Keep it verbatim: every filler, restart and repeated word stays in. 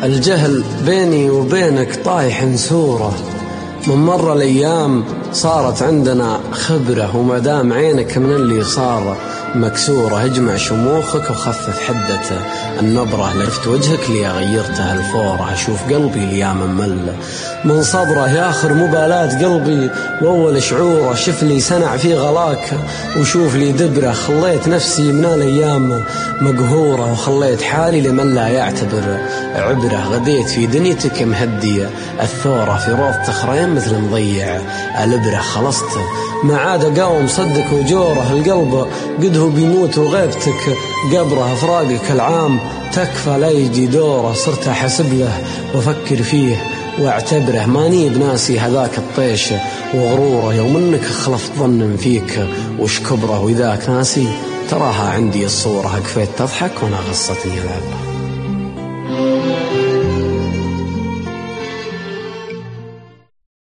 الجهل بيني وبينك طايح نسوره، من مر الأيام صارت عندنا خبرة، ومدام عينك من اللي صار مكسورة اجمع شموخك وخفف حدة النبرة، لفت وجهك لي غيرته الفورة، أشوف قلبي ليا ممل من صدره ياخر مبالاة قلبي، وأول شعوره شف لي سنع في غلاك، وشوف لي دبرة خليت نفسي من الأيام مقهورة، وخليت حالي لمن لا يعتبر عبرة، غديت في دنيتك مهدية الثورة، في روض تخرين مثل مضيع الإبرة، خلصت ما عاد قاوم صدك وجوره، القلب قد هو بيموت وغيبتك قبره، فراقك العام تكفى لا يجي دوره، صرت أحسب له وأفكر فيه واعتبره، ماني بناسي هذاك الطيش وغروره، يوم انك خلفت ظن فيك وش كبره، وإذاك ناسي تراها عندي الصورة، كفيت تضحك وانا غصتني العبره.